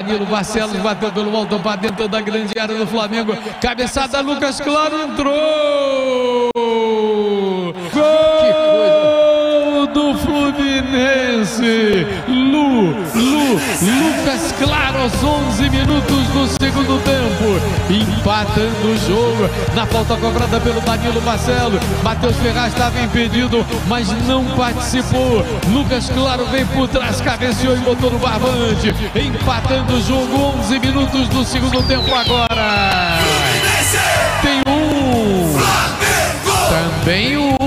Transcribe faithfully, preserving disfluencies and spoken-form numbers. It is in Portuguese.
Danilo Barcelos bateu pelo alto para dentro da grande área do Flamengo. Cabeçada, Lucas Claro entrou. Gol do Fluminense. Lu, Lu, Lucas Claro aos onze minutos do segundo tempo, empatando o jogo. Na falta cobrada pelo Danilo Barcelos, Matheus Ferraz estava impedido, mas não participou. Lucas Claro veio por trás, cabeceou e botou no barbante, empatando o jogo. Onze minutos do segundo tempo agora. Tem um, também um.